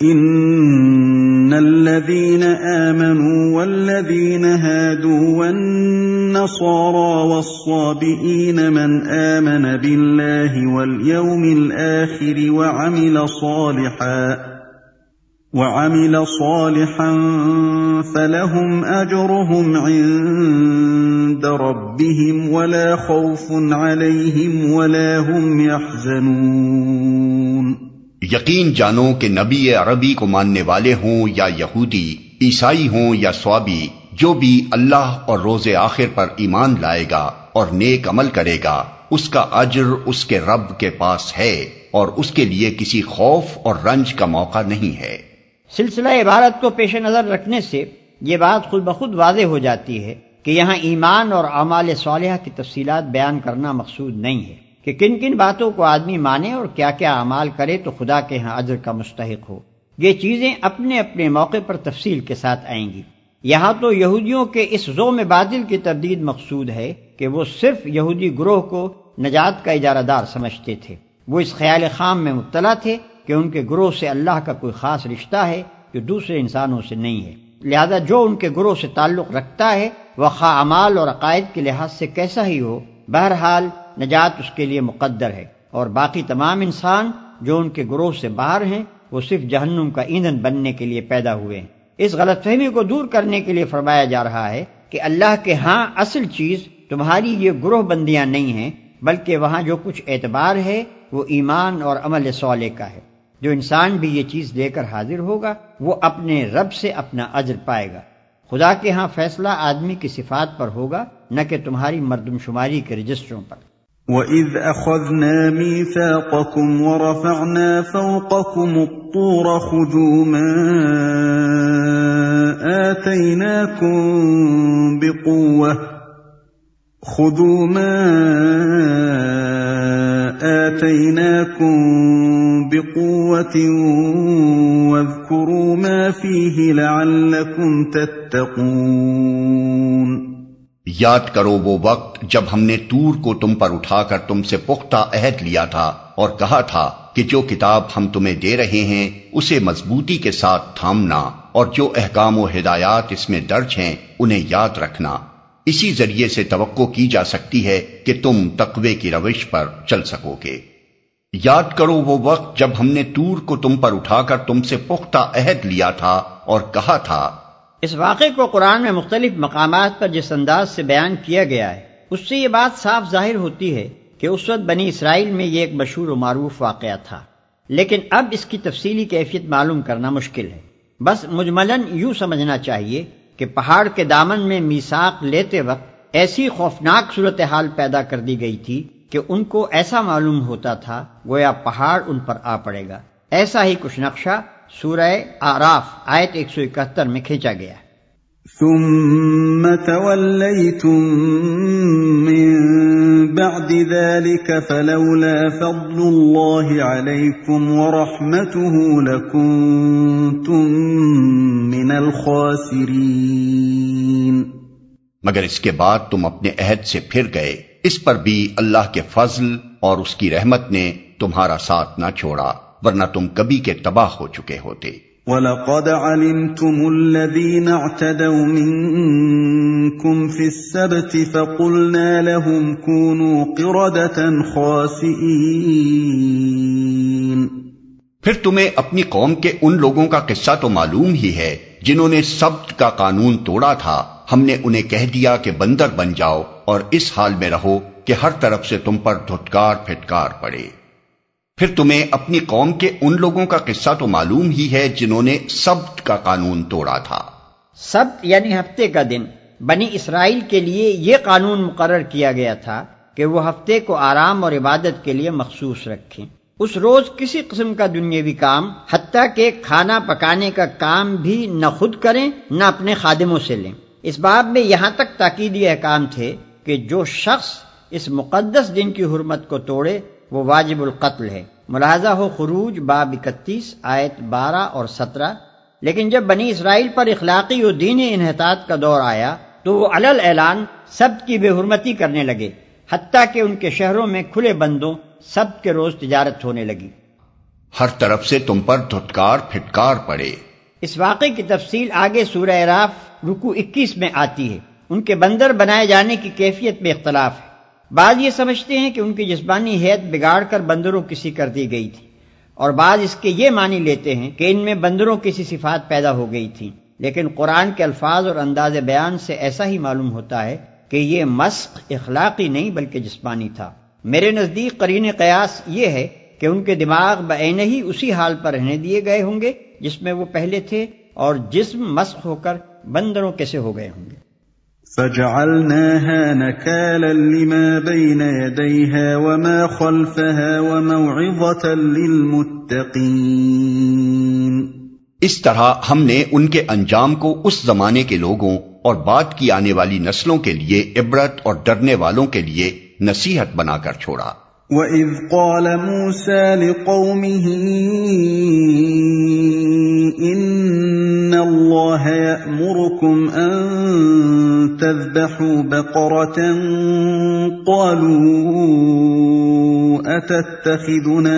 إن الذين آمنوا والذين هادوا والنصارى والصابئين من آمن بالله واليوم الآخر وعمل صالحا فلهم أجرهم عند ربهم ولا خوف عليهم ولا هم يحزنون۔ یقین جانو کہ نبی عربی کو ماننے والے ہوں یا یہودی، عیسائی ہوں یا صوابی، جو بھی اللہ اور روز آخر پر ایمان لائے گا اور نیک عمل کرے گا، اس کا اجر اس کے رب کے پاس ہے اور اس کے لیے کسی خوف اور رنج کا موقع نہیں ہے۔ سلسلہ عبارت کو پیش نظر رکھنے سے یہ بات خود بخود واضح ہو جاتی ہے کہ یہاں ایمان اور اعمال صالحہ کی تفصیلات بیان کرنا مقصود نہیں ہے کہ کن کن باتوں کو آدمی مانے اور کیا کیا اعمال کرے تو خدا کے ہاں اجر کا مستحق ہو۔ یہ چیزیں اپنے اپنے موقع پر تفصیل کے ساتھ آئیں گی۔ یہاں تو یہودیوں کے اس ذوم باطل کی تردید مقصود ہے کہ وہ صرف یہودی گروہ کو نجات کا اجارہ دار سمجھتے تھے۔ وہ اس خیال خام میں مبتلا تھے کہ ان کے گروہ سے اللہ کا کوئی خاص رشتہ ہے جو دوسرے انسانوں سے نہیں ہے، لہذا جو ان کے گروہ سے تعلق رکھتا ہے وہ خواہ اعمال اور عقائد کے لحاظ سے کیسا ہی ہو، بہرحال نجات اس کے لیے مقدر ہے، اور باقی تمام انسان جو ان کے گروہ سے باہر ہیں وہ صرف جہنم کا ایندھن بننے کے لیے پیدا ہوئے ہیں۔ اس غلط فہمی کو دور کرنے کے لیے فرمایا جا رہا ہے کہ اللہ کے ہاں اصل چیز تمہاری یہ گروہ بندیاں نہیں ہیں، بلکہ وہاں جو کچھ اعتبار ہے وہ ایمان اور عمل صالح کا ہے۔ جو انسان بھی یہ چیز لے کر حاضر ہوگا وہ اپنے رب سے اپنا اجر پائے گا۔ خدا کے ہاں فیصلہ آدمی کی صفات پر ہوگا، نہ کہ تمہاری مردم شماری کے رجسٹروں پر۔ وَإِذْ أَخَذْنَا مِيثَاقَكُمْ وَرَفَعْنَا فَوْقَكُمُ الطُّورَ خُذُوا مَا آتَيْنَاكُمْ بِقُوَّةٍ وَاذْكُرُوا مَا فِيهِ لَعَلَّكُمْ تَتَّقُونَ۔ یاد کرو وہ وقت جب ہم نے طور کو تم پر اٹھا کر تم سے پختہ عہد لیا تھا اور کہا تھا کہ جو کتاب ہم تمہیں دے رہے ہیں اسے مضبوطی کے ساتھ تھامنا اور جو احکام و ہدایات اس میں درج ہیں انہیں یاد رکھنا۔ اسی ذریعے سے توقع کی جا سکتی ہے کہ تم تقوی کی روش پر چل سکو گے۔ یاد کرو وہ وقت جب ہم نے طور کو تم پر اٹھا کر تم سے پختہ عہد لیا تھا اور کہا تھا۔ اس واقعے کو قرآن میں مختلف مقامات پر جس انداز سے بیان کیا گیا ہے اس سے یہ بات صاف ظاہر ہوتی ہے کہ اس وقت بنی اسرائیل میں یہ ایک مشہور و معروف واقعہ تھا، لیکن اب اس کی تفصیلی کیفیت معلوم کرنا مشکل ہے۔ بس مجملاً یوں سمجھنا چاہیے کہ پہاڑ کے دامن میں میثاق لیتے وقت ایسی خوفناک صورتحال پیدا کر دی گئی تھی کہ ان کو ایسا معلوم ہوتا تھا گویا پہاڑ ان پر آ پڑے گا۔ ایسا ہی کچھ نقشہ سورہ اعراف آیت 171 میں کھینچا گیا۔ ثم توليتم من بعد ذلك فلولا فضل الله عليكم ورحمته لكنتم من الخاسرين۔ مگر اس کے بعد تم اپنے عہد سے پھر گئے، اس پر بھی اللہ کے فضل اور اس کی رحمت نے تمہارا ساتھ نہ چھوڑا، ورنہ تم کبھی کے تباہ ہو چکے ہوتے۔ وَلَقَدْ عَلِمْتُمُ الَّذِينَ اعْتَدَوْا مِنكُمْ فِي السَّبْتِ فَقُلْنَا لَهُمْ كُونُوا قِرَدَةً خَاسِئِينَ۔ پھر تمہیں اپنی قوم کے ان لوگوں کا قصہ تو معلوم ہی ہے جنہوں نے سبت کا قانون توڑا تھا، ہم نے انہیں کہہ دیا کہ بندر بن جاؤ اور اس حال میں رہو کہ ہر طرف سے تم پر دھتکار پھٹکار پڑے۔ پھر تمہیں اپنی قوم کے ان لوگوں کا قصہ تو معلوم ہی ہے جنہوں نے سبت کا قانون توڑا تھا۔ سبت یعنی ہفتے کا دن۔ بنی اسرائیل کے لیے یہ قانون مقرر کیا گیا تھا کہ وہ ہفتے کو آرام اور عبادت کے لیے مخصوص رکھیں۔ اس روز کسی قسم کا دنیاوی کام، حتیٰ کہ کھانا پکانے کا کام بھی نہ خود کریں نہ اپنے خادموں سے لیں۔ اس باب میں یہاں تک تاکیدی احکام تھے کہ جو شخص اس مقدس دن کی حرمت کو توڑے وہ واجب القتل ہے۔ ملاحظہ ہو خروج باب 31 آیت 12 اور 17۔ لیکن جب بنی اسرائیل پر اخلاقی و دینی انحطاط کا دور آیا تو وہ علل اعلان سبت کی بے حرمتی کرنے لگے، حتیٰ کہ ان کے شہروں میں کھلے بندوں سبت کے روز تجارت ہونے لگی۔ ہر طرف سے تم پر دھتکار پھٹکار پڑے۔ اس واقعے کی تفصیل آگے سورہ اعراف رکوع 21 میں آتی ہے۔ ان کے بندر بنائے جانے کی کیفیت میں اختلاف ہے۔ بعض یہ سمجھتے ہیں کہ ان کی جسمانی ہیئت بگاڑ کر بندروں کی سی کر دی گئی تھی، اور بعض اس کے یہ معنی لیتے ہیں کہ ان میں بندروں کی سی صفات پیدا ہو گئی تھی، لیکن قرآن کے الفاظ اور انداز بیان سے ایسا ہی معلوم ہوتا ہے کہ یہ مسخ اخلاقی نہیں بلکہ جسمانی تھا۔ میرے نزدیک قرین قیاس یہ ہے کہ ان کے دماغ بعینہ ہی اسی حال پر رہنے دیے گئے ہوں گے جس میں وہ پہلے تھے، اور جسم مسخ ہو کر بندروں کیسے ہو گئے ہوں گے۔ فَجَعَلْنَاهَا نَكَالًا لِمَا بَيْنَ يَدَيْهَا وَمَا خَلْفَهَا وَمَوْعِظَةً لِلْمُتَّقِينَ۔ اس طرح ہم نے ان کے انجام کو اس زمانے کے لوگوں اور بعد کی آنے والی نسلوں کے لیے عبرت اور ڈرنے والوں کے لیے نصیحت بنا کر چھوڑا۔ وَإِذْ قَالَ مُوسَىٰ لِقَوْمِهِ إِنَّ اللَّهَ يَأْمُرُكُمْ أَن تَذْبَحُوا بَقَرَةً قَالُوا أَتَتَّخِذُنَا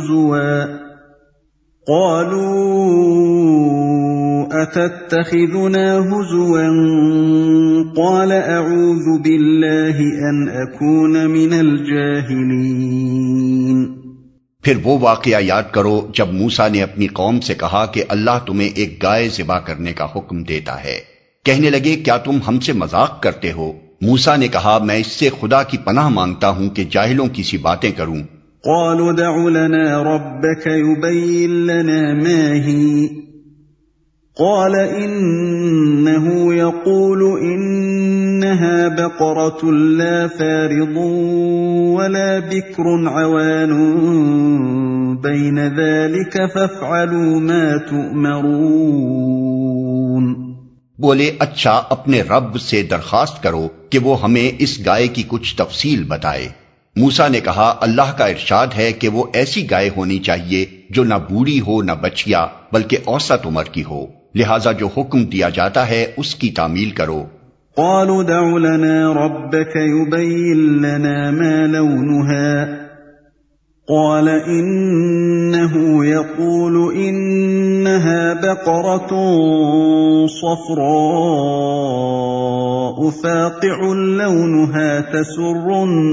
هُزُوًا قَالَ أَعُوذُ بِاللَّهِ أَنْ أَكُونَ مِنَ الْجَاهِلِينَ۔ پھر وہ واقعہ یاد کرو جب موسیٰ نے اپنی قوم سے کہا کہ اللہ تمہیں ایک گائے ذبح کرنے کا حکم دیتا ہے۔ کہنے لگے کیا تم ہم سے مذاق کرتے ہو؟ موسیٰ نے کہا میں اس سے خدا کی پناہ مانگتا ہوں کہ جاہلوں کی سی باتیں کروں۔ قالوا ادع لنا ربك يبين لنا ما هي قال إنه يقول إنها بقرة لا فارض ولا بكر عوان بين ذلك فافعلوا ما تؤمرون۔ بولے اچھا اپنے رب سے درخواست کرو کہ وہ ہمیں اس گائے کی کچھ تفصیل بتائے۔ موسیٰ نے کہا اللہ کا ارشاد ہے کہ وہ ایسی گائے ہونی چاہیے جو نہ بوڑھی ہو نہ بچیا بلکہ اوسط عمر کی ہو، لہذا جو حکم دیا جاتا ہے اس کی تعمیل کرو۔ قالوا ادع لنا ربك يبين لنا ما لونها قال إنه يقول إنها بقرة صفراء فاقع لونها تسر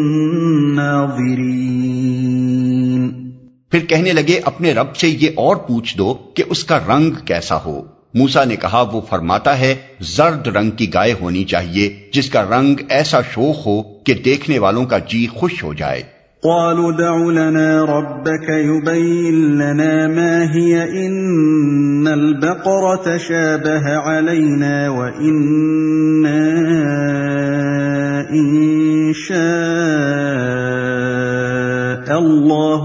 الناظرين۔ پھر کہنے لگے اپنے رب سے یہ اور پوچھ دو کہ اس کا رنگ کیسا ہو۔ موسیٰ نے کہا وہ فرماتا ہے زرد رنگ کی گائے ہونی چاہیے جس کا رنگ ایسا شوخ ہو کہ دیکھنے والوں کا جی خوش ہو جائے۔ قالوا ادع لنا ربك يبين لنا ما هي إن البقرة شابه علينا وإنا إن شاء الله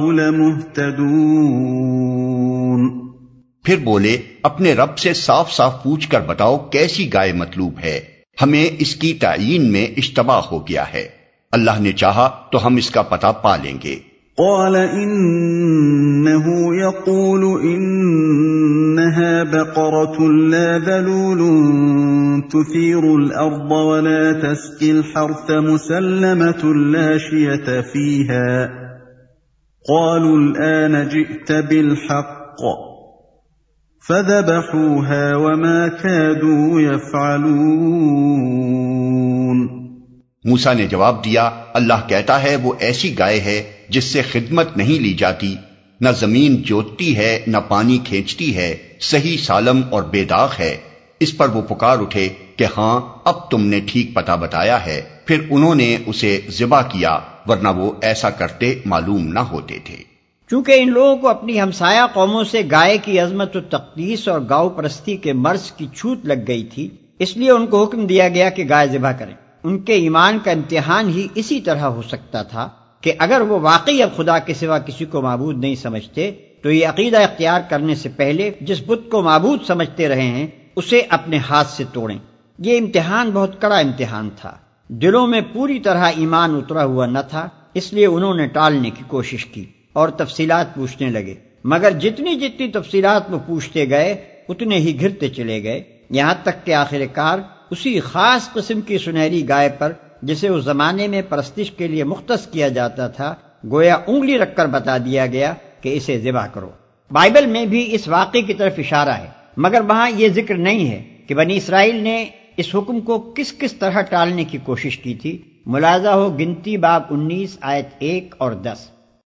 لمهتدون۔ پھر بولے اپنے رب سے صاف صاف پوچھ کر بتاؤ کیسی گائے مطلوب ہے، ہمیں اس کی تعیین میں اشتباہ ہو گیا ہے، اللہ نے چاہا تو ہم اس کا پتہ پا لیں گے۔ قال إنه يقول إنها بقرة لا ذلول تثير الأرض ولا تسقي الحرث مسلمة لا شية فيها قالوا الآن جئت بالحق فذبحوها وما كادوا يفعلون۔ موسیٰ نے جواب دیا اللہ کہتا ہے وہ ایسی گائے ہے جس سے خدمت نہیں لی جاتی، نہ زمین جوتتی ہے نہ پانی کھینچتی ہے، صحیح سالم اور بے داغ ہے۔ اس پر وہ پکار اٹھے کہ ہاں اب تم نے ٹھیک پتہ بتایا ہے، پھر انہوں نے اسے ذبح کیا ورنہ وہ ایسا کرتے معلوم نہ ہوتے تھے۔ چونکہ ان لوگوں کو اپنی ہمسایہ قوموں سے گائے کی عظمت و تقدیس اور گاؤ پرستی کے مرض کی چھوت لگ گئی تھی، اس لیے ان کو حکم دیا گیا کہ گائے ذبح کریں۔ ان کے ایمان کا امتحان ہی اسی طرح ہو سکتا تھا کہ اگر وہ واقعی اب خدا کے سوا کسی کو معبود نہیں سمجھتے تو یہ عقیدہ اختیار کرنے سے پہلے جس بت کو معبود سمجھتے رہے ہیں اسے اپنے ہاتھ سے توڑیں۔ یہ امتحان بہت کڑا امتحان تھا، دلوں میں پوری طرح ایمان اترا ہوا نہ تھا، اس لیے انہوں نے ٹالنے کی کوشش کی اور تفصیلات پوچھنے لگے، مگر جتنی جتنی تفصیلات وہ پوچھتے گئے اتنے ہی گھرتے چلے گئے، یہاں تک کہ آخر کار اسی خاص قسم کی سنہری گائے پر جسے اس زمانے میں پرستش کے لیے مختص کیا جاتا تھا گویا انگلی رکھ کر بتا دیا گیا کہ اسے ذبح کرو۔ بائبل میں بھی اس واقعے کی طرف اشارہ ہے، مگر وہاں یہ ذکر نہیں ہے کہ بنی اسرائیل نے اس حکم کو کس کس طرح ٹالنے کی کوشش کی تھی۔ ملاحظہ ہو گنتی باب 19 آیت 1 اور 10۔